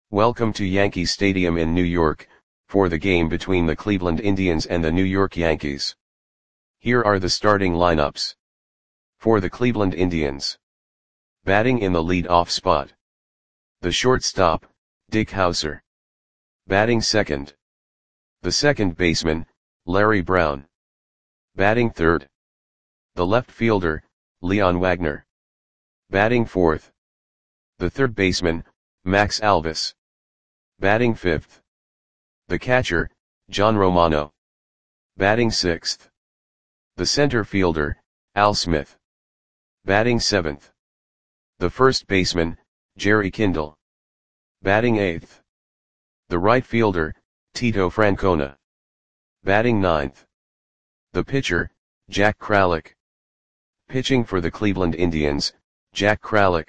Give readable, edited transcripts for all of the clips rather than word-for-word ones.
Welcome to Yankee Stadium in New York, for the game between the Cleveland Indians and the New York Yankees. Here are the starting lineups. For the Cleveland Indians. Batting in the lead-off spot. The shortstop, Dick Howser. Batting second. The second baseman, Larry Brown. Batting third. The left fielder, Leon Wagner. Batting fourth. The third baseman, Max Alvis. Batting fifth. The catcher, John Romano. Batting sixth. The center fielder, Al Smith. Batting seventh. The first baseman, Jerry Kindle. Batting eighth. The right fielder, Tito Francona. Batting ninth. The pitcher, Jack Kralik. Pitching for the Cleveland Indians, Jack Kralik.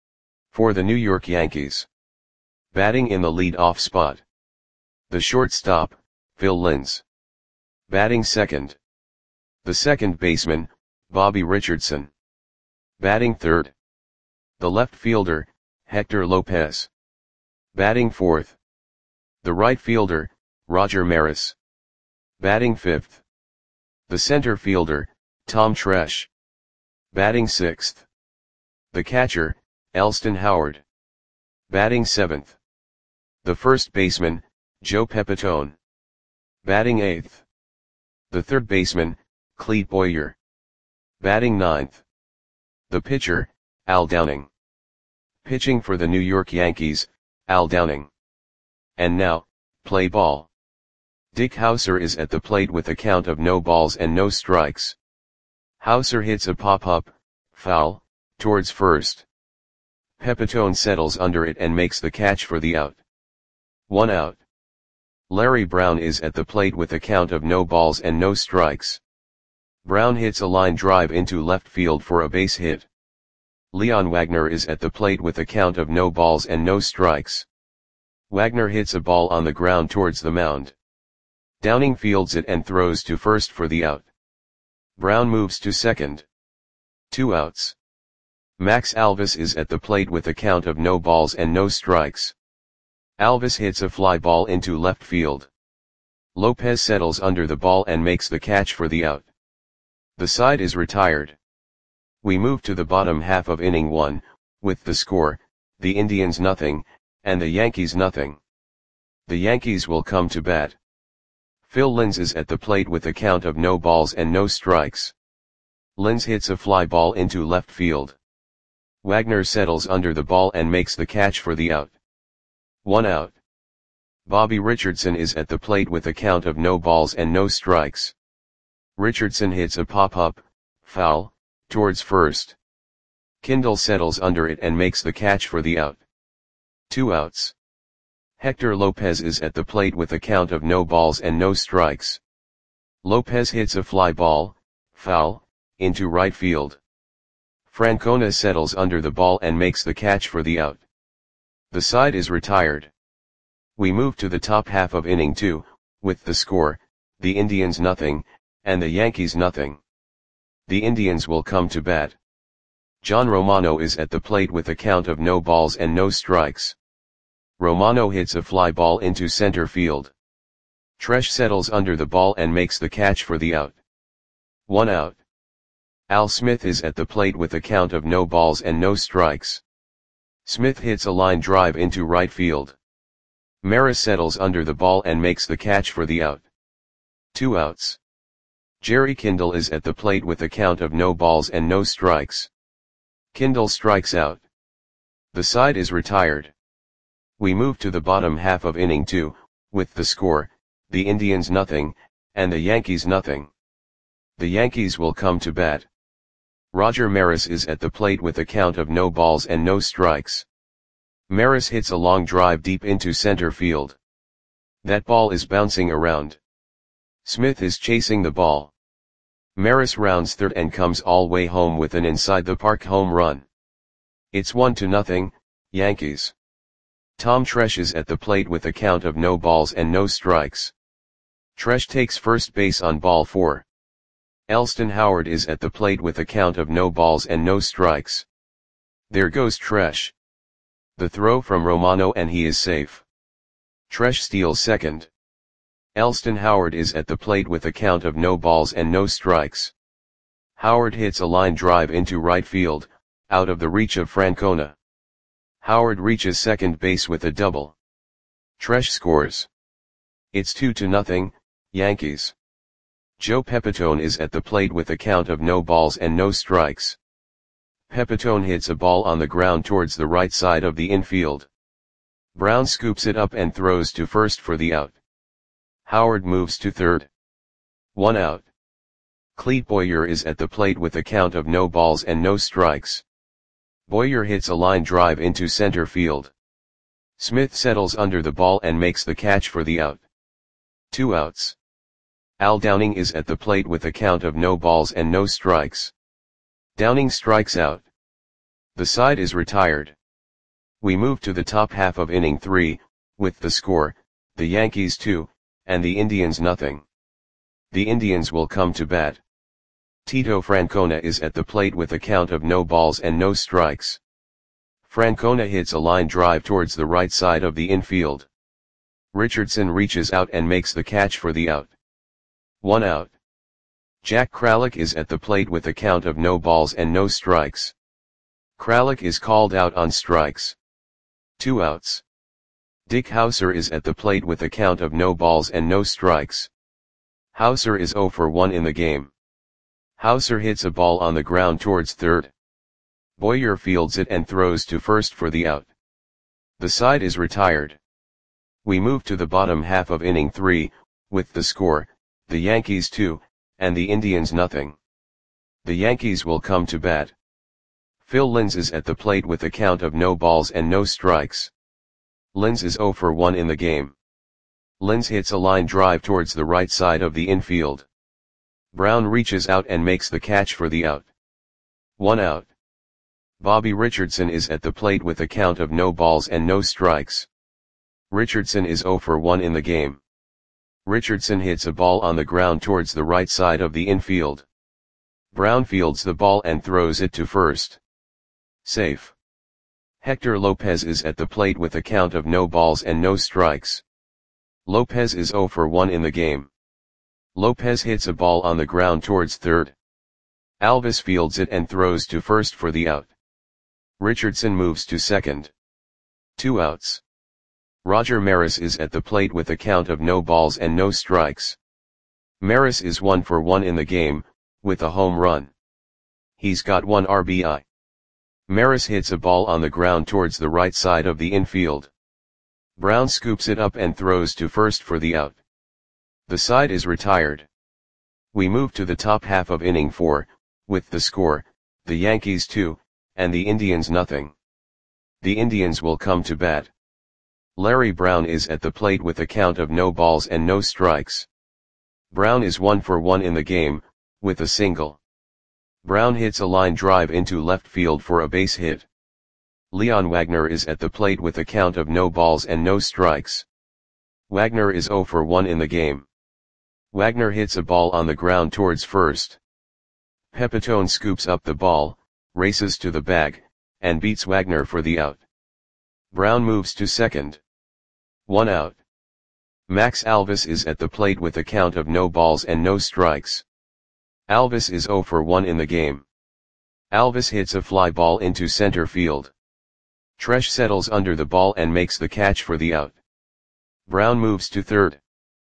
For the New York Yankees. Batting in the lead-off spot. The shortstop, Phil Linz. Batting second. The second baseman, Bobby Richardson. Batting third. The left fielder, Hector Lopez. Batting fourth. The right fielder, Roger Maris. Batting fifth. The center fielder, Tom Tresh. Batting sixth. The catcher, Elston Howard. Batting seventh. The first baseman, Joe Pepitone. Batting eighth. The third baseman, Clete Boyer. Batting ninth. The pitcher, Al Downing. Pitching for the New York Yankees, Al Downing. And now, play ball. Dick Howser is at the plate with a count of no balls and no strikes. Howser hits a pop-up, foul, towards first. Pepitone settles under it and makes the catch for the out. 1 out. Larry Brown is at the plate with a count of no balls and no strikes. Brown hits a line drive into left field for a base hit. Leon Wagner is at the plate with a count of no balls and no strikes. Wagner hits a ball on the ground towards the mound. Downing fields it and throws to first for the out. Brown moves to second. 2 outs. Max Alvis is at the plate with a count of no balls and no strikes. Alvis hits a fly ball into left field. Lopez settles under the ball and makes the catch for the out. The side is retired. We move to the bottom half of inning 1, with the score, the Indians nothing, and the Yankees nothing. The Yankees will come to bat. Phil Linz is at the plate with a count of no balls and no strikes. Linz hits a fly ball into left field. Wagner settles under the ball and makes the catch for the out. 1 out. Bobby Richardson is at the plate with a count of no balls and no strikes. Richardson hits a pop-up, foul, towards first. Kindle settles under it and makes the catch for the out. 2 outs. Hector Lopez is at the plate with a count of no balls and no strikes. Lopez hits a fly ball, foul, into right field. Francona settles under the ball and makes the catch for the out. The side is retired. We move to the top half of inning 2, with the score, the Indians nothing, and the Yankees nothing. The Indians will come to bat. John Romano is at the plate with a count of no balls and no strikes. Romano hits a fly ball into center field. Tresh settles under the ball and makes the catch for the out. 1 out. Al Smith is at the plate with a count of no balls and no strikes. Smith hits a line drive into right field. Maris settles under the ball and makes the catch for the out. 2 outs. Jerry Kindle is at the plate with a count of no balls and no strikes. Kindle strikes out. The side is retired. We move to the bottom half of inning 2, with the score, the Indians nothing, and the Yankees nothing. The Yankees will come to bat. Roger Maris is at the plate with a count of no balls and no strikes. Maris hits a long drive deep into center field. That ball is bouncing around. Smith is chasing the ball. Maris rounds third and comes all way home with an inside-the-park home run. It's 1-0, Yankees. Tom Tresh is at the plate with a count of no balls and no strikes. Tresh takes first base on ball 4. Elston Howard is at the plate with a count of no balls and no strikes. There goes Tresh. The throw from Romano and he is safe. Tresh steals second. Elston Howard is at the plate with a count of no balls and no strikes. Howard hits a line drive into right field, out of the reach of Francona. Howard reaches second base with a double. Tresh scores. It's 2-0, Yankees. Joe Pepitone is at the plate with a count of no balls and no strikes. Pepitone hits a ball on the ground towards the right side of the infield. Brown scoops it up and throws to first for the out. Howard moves to third. 1 out. Clete Boyer is at the plate with a count of no balls and no strikes. Boyer hits a line drive into center field. Smith settles under the ball and makes the catch for the out. 2 outs. Al Downing is at the plate with a count of no balls and no strikes. Downing strikes out. The side is retired. We move to the top half of inning 3, with the score, the Yankees 2, and the Indians nothing. The Indians will come to bat. Tito Francona is at the plate with a count of no balls and no strikes. Francona hits a line drive towards the right side of the infield. Richardson reaches out and makes the catch for the out. 1 out. Jack Kralik is at the plate with a count of no balls and no strikes. Kralik is called out on strikes. 2 outs. Dick Hauser is at the plate with a count of no balls and no strikes. Hauser is 0 for 1 in the game. Hauser hits a ball on the ground towards third. Boyer fields it and throws to first for the out. The side is retired. We move to the bottom half of inning 3, with the score, the Yankees 2, and the Indians nothing. The Yankees will come to bat. Phil Linz is at the plate with a count of no balls and no strikes. Linz is 0 for 1 in the game. Linz hits a line drive towards the right side of the infield. Brown reaches out and makes the catch for the out. 1 out. Bobby Richardson is at the plate with a count of no balls and no strikes. Richardson is 0 for 1 in the game. Richardson hits a ball on the ground towards the right side of the infield. Brown fields the ball and throws it to first. Safe. Hector Lopez is at the plate with a count of no balls and no strikes. Lopez is 0 for 1 in the game. Lopez hits a ball on the ground towards third. Alvis fields it and throws to first for the out. Richardson moves to second. 2 outs. Roger Maris is at the plate with a count of no balls and no strikes. Maris is 1 for 1 in the game, with a home run. He's got 1 RBI. Maris hits a ball on the ground towards the right side of the infield. Brown scoops it up and throws to first for the out. The side is retired. We move to the top half of inning 4, with the score, the Yankees 2, and the Indians nothing. The Indians will come to bat. Larry Brown is at the plate with a count of no balls and no strikes. Brown is 1 for 1 in the game, with a single. Brown hits a line drive into left field for a base hit. Leon Wagner is at the plate with a count of no balls and no strikes. Wagner is 0 for 1 in the game. Wagner hits a ball on the ground towards first. Pepitone scoops up the ball, races to the bag, and beats Wagner for the out. Brown moves to second. 1 out. Max Alvis is at the plate with a count of no balls and no strikes. Alvis is 0 for 1 in the game. Alvis hits a fly ball into center field. Tresh settles under the ball and makes the catch for the out. Brown moves to third.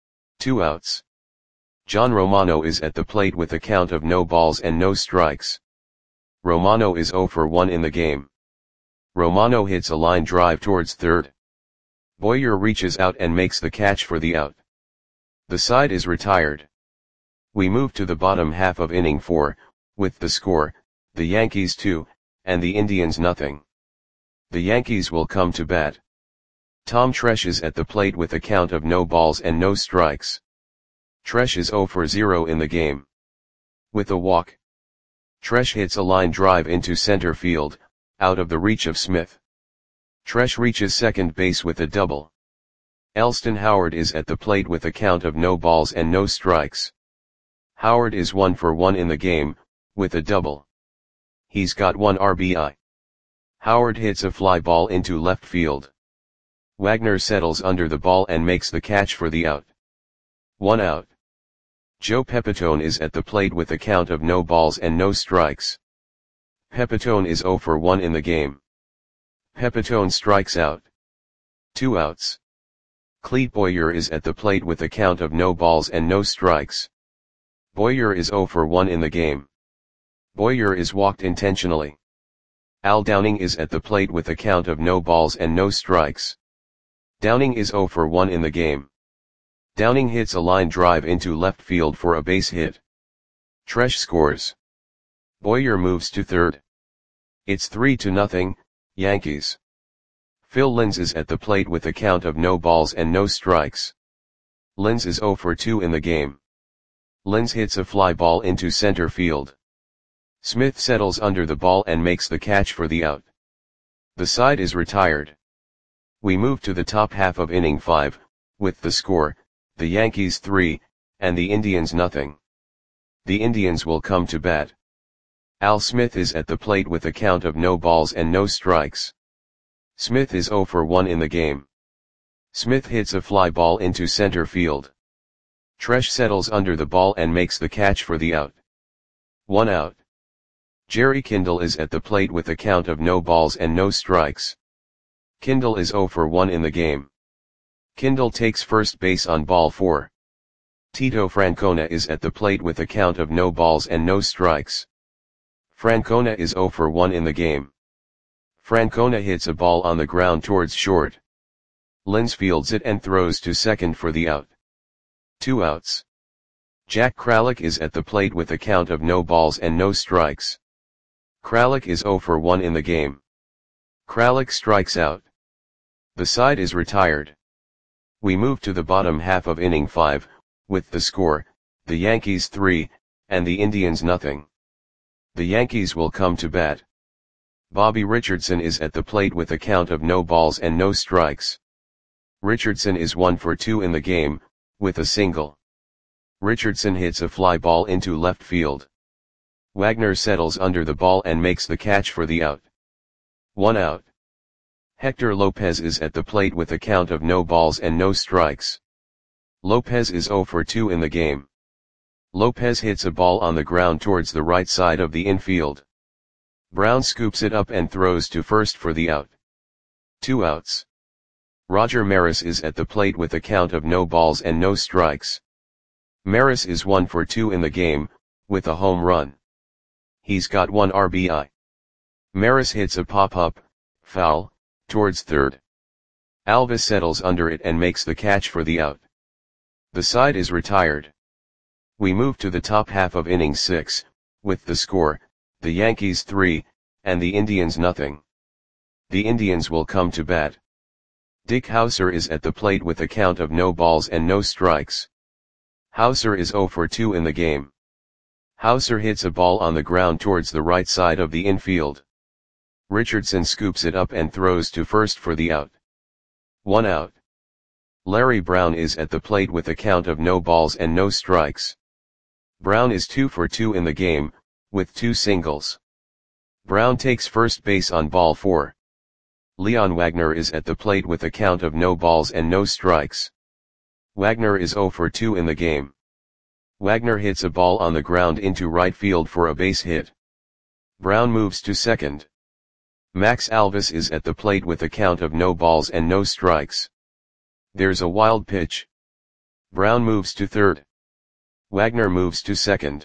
2 outs. John Romano is at the plate with a count of no balls and no strikes. Romano is 0 for 1 in the game. Romano hits a line drive towards third. Boyer reaches out and makes the catch for the out. The side is retired. We move to the bottom half of inning 4, with the score, the Yankees 2, and the Indians nothing. The Yankees will come to bat. Tom Tresh is at the plate with a count of no balls and no strikes. Tresh is 0 for 0 in the game. With a walk. Tresh hits a line drive into center field, out of the reach of Smith. Tresh reaches second base with a double. Elston Howard is at the plate with a count of no balls and no strikes. Howard is 1 for 1 in the game, with a double. He's got 1 RBI. Howard hits a fly ball into left field. Wagner settles under the ball and makes the catch for the out. 1 out. Joe Pepitone is at the plate with a count of no balls and no strikes. Pepitone is 0 for 1 in the game. Pepitone strikes out. 2 outs. Clete Boyer is at the plate with a count of no balls and no strikes. Boyer is 0 for 1 in the game. Boyer is walked intentionally. Al Downing is at the plate with a count of no balls and no strikes. Downing is 0 for 1 in the game. Downing hits a line drive into left field for a base hit. Tresh scores. Boyer moves to third. It's 3-0, Yankees. Phil Linz is at the plate with a count of no balls and no strikes. Linz is 0 for 2 in the game. Linz hits a fly ball into center field. Smith settles under the ball and makes the catch for the out. The side is retired. We move to the top half of inning 5, with the score, the Yankees 3, and the Indians nothing. The Indians will come to bat. Al Smith is at the plate with a count of no balls and no strikes. Smith is 0 for 1 in the game. Smith hits a fly ball into center field. Tresh settles under the ball and makes the catch for the out. 1 out. Jerry Kindle is at the plate with a count of no balls and no strikes. Kindle is 0 for 1 in the game. Kindle takes first base on ball 4. Tito Francona is at the plate with a count of no balls and no strikes. Francona is 0 for 1 in the game. Francona hits a ball on the ground towards short. Linz fields it and throws to second for the out. 2 outs. Jack Kralik is at the plate with a count of no balls and no strikes. Kralik is 0 for 1 in the game. Kralik strikes out. The side is retired. We move to the bottom half of inning 5, with the score, the Yankees 3, and the Indians nothing. The Yankees will come to bat. Bobby Richardson is at the plate with a count of no balls and no strikes. Richardson is 1 for 2 in the game, with a single. Richardson hits a fly ball into left field. Wagner settles under the ball and makes the catch for the out. 1 out. Hector Lopez is at the plate with a count of no balls and no strikes. Lopez is 0 for 2 in the game. Lopez hits a ball on the ground towards the right side of the infield. Brown scoops it up and throws to first for the out. 2 outs. Roger Maris is at the plate with a count of no balls and no strikes. Maris is 1 for 2 in the game, with a home run. He's got 1 RBI. Maris hits a pop-up, foul, towards third. Alvis settles under it and makes the catch for the out. The side is retired. We move to the top half of inning 6, with the score, the Yankees 3, and the Indians nothing. The Indians will come to bat. Dick Hauser is at the plate with a count of no balls and no strikes. Hauser is 0 for 2 in the game. Hauser hits a ball on the ground towards the right side of the infield. Richardson scoops it up and throws to first for the out. 1 out. Larry Brown is at the plate with a count of no balls and no strikes. Brown is 2 for 2 in the game, with 2 singles. Brown takes first base on ball 4. Leon Wagner is at the plate with a count of no balls and no strikes. Wagner is 0 for 2 in the game. Wagner hits a ball on the ground into right field for a base hit. Brown moves to second. Max Alvis is at the plate with a count of no balls and no strikes. There's a wild pitch. Brown moves to third. Wagner moves to second.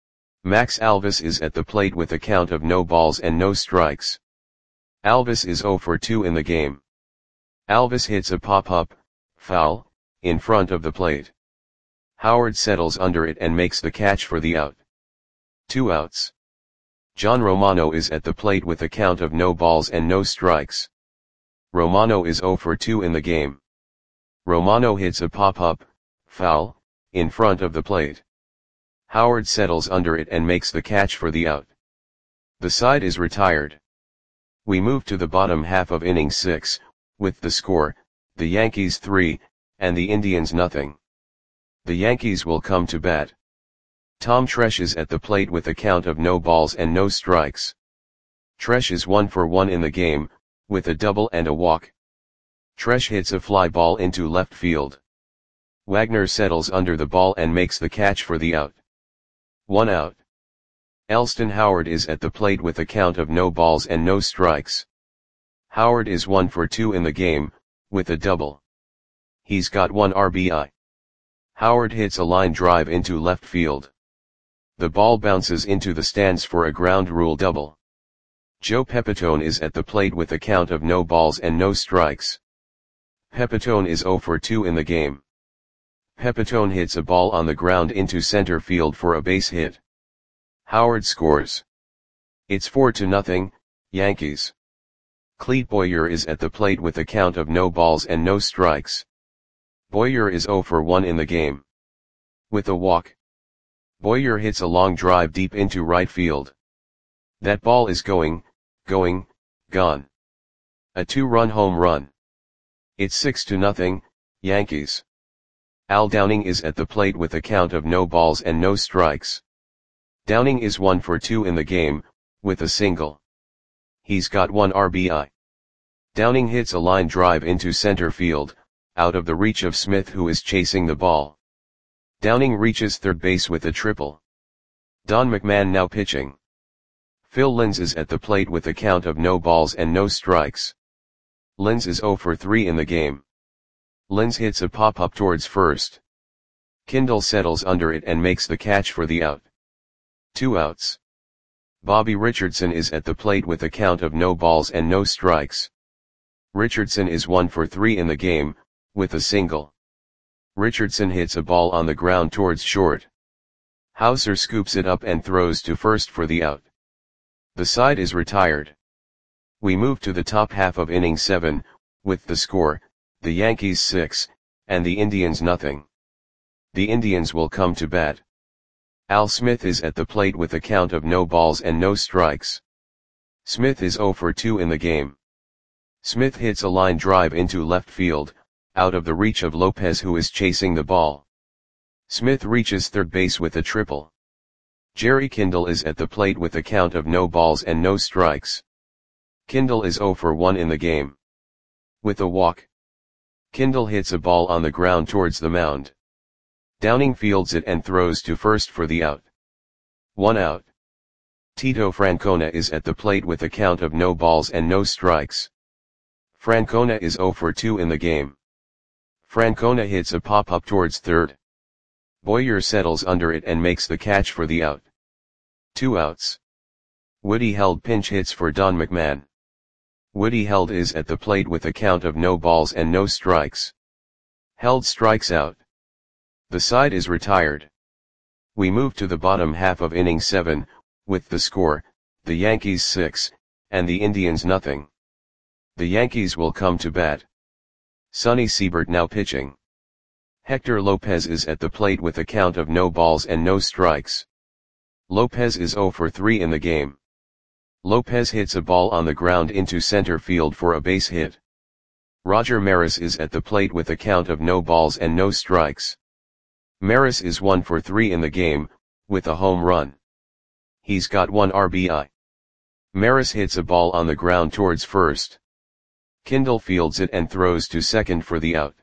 Max Alvis is at the plate with a count of no balls and no strikes. Alvis is 0 for 2 in the game. Alvis hits a pop-up, foul, in front of the plate. Howard settles under it and makes the catch for the out. 2 outs. John Romano is at the plate with a count of no balls and no strikes. Romano is 0 for 2 in the game. Romano hits a pop-up, foul, in front of the plate. Howard settles under it and makes the catch for the out. The side is retired. We move to the bottom half of inning 6, with the score, the Yankees 3, and the Indians nothing. The Yankees will come to bat. Tom Tresh is at the plate with a count of no balls and no strikes. Tresh is 1 for 1 in the game, with a double and a walk. Tresh hits a fly ball into left field. Wagner settles under the ball and makes the catch for the out. 1 out. Elston Howard is at the plate with a count of no balls and no strikes. Howard is 1 for 2 in the game, with a double. He's got 1 RBI. Howard hits a line drive into left field. The ball bounces into the stands for a ground rule double. Joe Pepitone is at the plate with a count of no balls and no strikes. Pepitone is 0 for 2 in the game. Pepitone hits a ball on the ground into center field for a base hit. Howard scores. It's 4-0, Yankees. Clete Boyer is at the plate with a count of no balls and no strikes. Boyer is 0 for 1 in the game. With a walk. Boyer hits a long drive deep into right field. That ball is gone. A 2-run home run. It's 6-0, Yankees. Al Downing is at the plate with a count of no balls and no strikes. Downing is 1 for 2 in the game, with a single. He's got 1 RBI. Downing hits a line drive into center field, out of the reach of Smith, who is chasing the ball. Downing reaches third base with a triple. Don McMahon now pitching. Phil Linz is at the plate with a count of no balls and no strikes. Linz is 0 for 3 in the game. Linz hits a pop-up towards first. Kindle settles under it and makes the catch for the out. 2 outs. Bobby Richardson is at the plate with a count of no balls and no strikes. Richardson is 1 for 3 in the game, with a single. Richardson hits a ball on the ground towards short. Hauser scoops it up and throws to first for the out. The side is retired. We move to the top half of inning 7, with the score, the Yankees 6, and the Indians nothing. The Indians will come to bat. Al Smith is at the plate with a count of no balls and no strikes. Smith is 0 for 2 in the game. Smith hits a line drive into left field, out of the reach of Lopez, who is chasing the ball. Smith reaches third base with a triple. Jerry Kindle is at the plate with a count of no balls and no strikes. Kindle is 0 for 1 in the game. With a walk. Kindle hits a ball on the ground towards the mound. Downing fields it and throws to first for the out. 1 out. Tito Francona is at the plate with a count of no balls and no strikes. Francona is 0 for 2 in the game. Francona hits a pop-up towards third. Boyer settles under it and makes the catch for the out. 2 outs. Woody Held pinch hits for Don McMahon. Woody Held is at the plate with a count of no balls and no strikes. Held strikes out. The side is retired. We move to the bottom half of inning 7, with the score, the Yankees 6, and the Indians nothing. The Yankees will come to bat. Sonny Siebert now pitching. Hector Lopez is at the plate with a count of no balls and no strikes. Lopez is 0 for 3 in the game. Lopez hits a ball on the ground into center field for a base hit. Roger Maris is at the plate with a count of no balls and no strikes. Maris is 1 for 3 in the game, with a home run. He's got 1 RBI. Maris hits a ball on the ground towards first. Kindle fields it and throws to second for the out.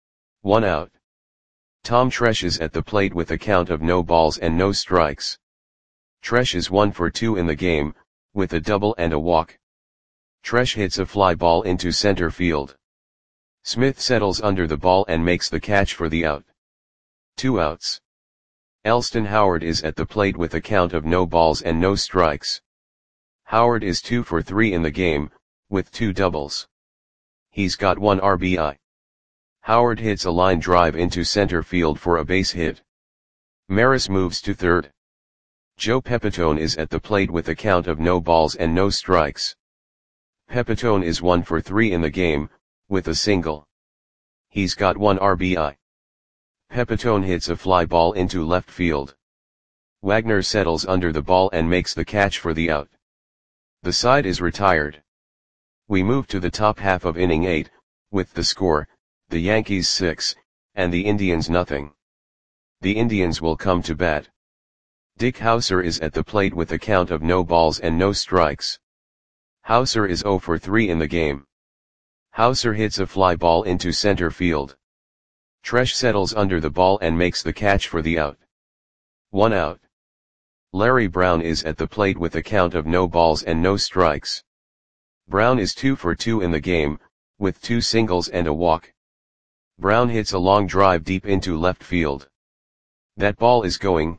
1 out. Tom Tresh is at the plate with a count of no balls and no strikes. Tresh is 1 for 2 in the game, with a double and a walk. Tresh hits a fly ball into center field. Smith settles under the ball and makes the catch for the out. 2 outs. Elston Howard is at the plate with a count of no balls and no strikes. Howard is 2 for 3 in the game, with 2 doubles. He's got 1 RBI. Howard hits a line drive into center field for a base hit. Maris moves to third. Joe Pepitone is at the plate with a count of no balls and no strikes. Pepitone is 1 for 3 in the game, with a single. He's got 1 RBI. Pepitone hits a fly ball into left field. Wagner settles under the ball and makes the catch for the out. The side is retired. We move to the top half of inning 8, with the score, the Yankees 6, and the Indians nothing. The Indians will come to bat. Dick Hauser is at the plate with a count of no balls and no strikes. Hauser is 0 for 3 in the game. Hauser hits a fly ball into center field. Tresh settles under the ball and makes the catch for the out. 1 out. Larry Brown is at the plate with a count of no balls and no strikes. Brown is 2 for 2 in the game, with 2 singles and a walk. Brown hits a long drive deep into left field. That ball is gone.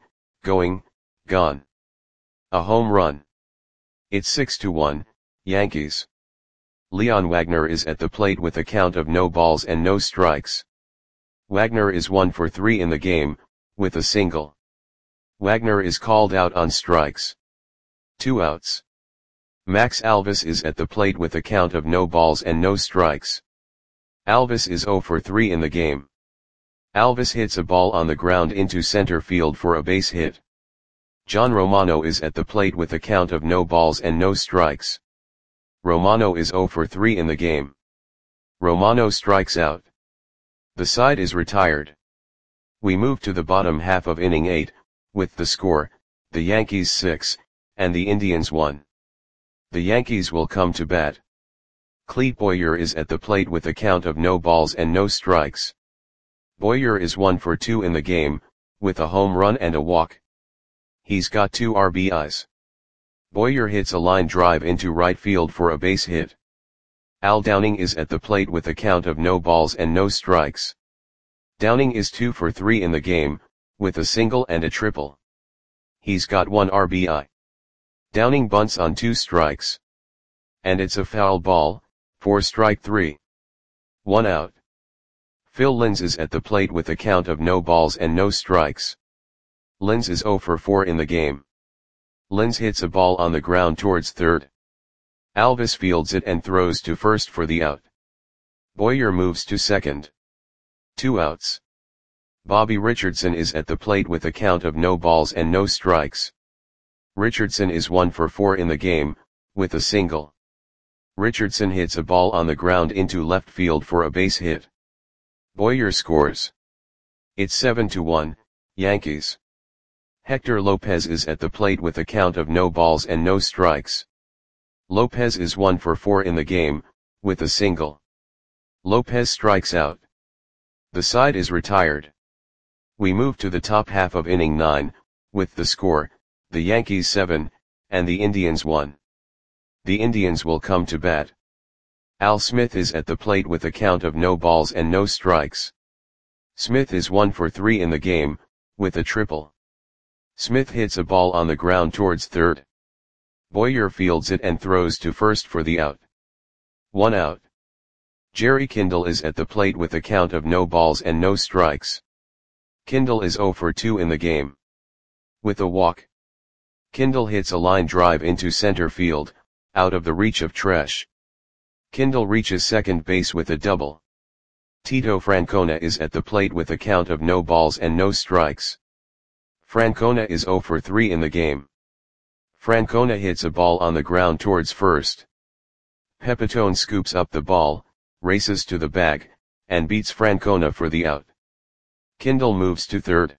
A home run. It's 6-1, Yankees. Leon Wagner is at the plate with a count of no balls and no strikes. Wagner is 1 for 3 in the game, with a single. Wagner is called out on strikes. 2 outs. Max Alvis is at the plate with a count of no balls and no strikes. Alvis is 0 for 3 in the game. Alvis hits a ball on the ground into center field for a base hit. John Romano is at the plate with a count of no balls and no strikes. Romano is 0 for 3 in the game. Romano strikes out. The side is retired. We move to the bottom half of inning 8, with the score, the Yankees 6, and the Indians 1. The Yankees will come to bat. Clete Boyer is at the plate with a count of no balls and no strikes. Boyer is 1 for 2 in the game, with a home run and a walk. He's got 2 RBIs. Boyer hits a line drive into right field for a base hit. Al Downing is at the plate with a count of no balls and no strikes. Downing is 2 for 3 in the game, with a single and a triple. He's got 1 RBI. Downing bunts on 2 strikes. And it's a foul ball, for strike 3. 1 out. Phil Linz is at the plate with a count of no balls and no strikes. Linz is 0 for 4 in the game. Linz hits a ball on the ground towards third. Alvis fields it and throws to first for the out. Boyer moves to second. 2 outs. Bobby Richardson is at the plate with a count of no balls and no strikes. Richardson is 1 for 4 in the game, with a single. Richardson hits a ball on the ground into left field for a base hit. Boyer scores. It's 7-1, Yankees. Hector Lopez is at the plate with a count of no balls and no strikes. Lopez is 1 for 4 in the game, with a single. Lopez strikes out. The side is retired. We move to the top half of inning 9, with the score, the Yankees 7, and the Indians 1. The Indians will come to bat. Al Smith is at the plate with a count of no balls and no strikes. Smith is 1 for 3 in the game, with a triple. Smith hits a ball on the ground towards third. Boyer fields it and throws to first for the out. 1 out. Jerry Kindle is at the plate with a count of no balls and no strikes. Kindle is 0 for 2 in the game. With a walk. Kindle hits a line drive into center field, out of the reach of Tresh. Kindle reaches second base with a double. Tito Francona is at the plate with a count of no balls and no strikes. Francona is 0 for 3 in the game. Francona hits a ball on the ground towards first. Pepitone scoops up the ball, races to the bag, and beats Francona for the out. Kindle moves to third.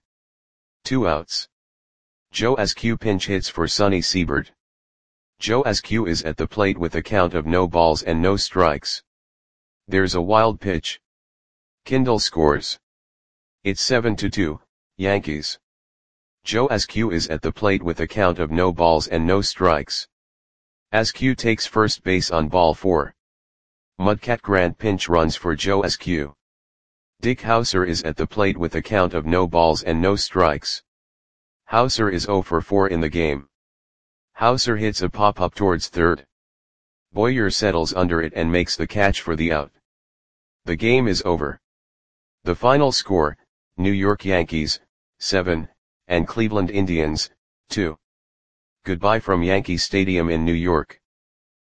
2 outs. Joe Askew pinch hits for Sonny Siebert. Joe Askew is at the plate with a count of no balls and no strikes. There's a wild pitch. Kindle scores. It's 7-2, Yankees. Joe Askew is at the plate with a count of no balls and no strikes. Askew takes first base on ball 4. Mudcat Grant pinch runs for Joe Askew. Dick Hauser is at the plate with a count of no balls and no strikes. Hauser is 0 for 4 in the game. Hauser hits a pop-up towards third. Boyer settles under it and makes the catch for the out. The game is over. The final score, New York Yankees, 7, and Cleveland Indians, 2. Goodbye from Yankee Stadium in New York.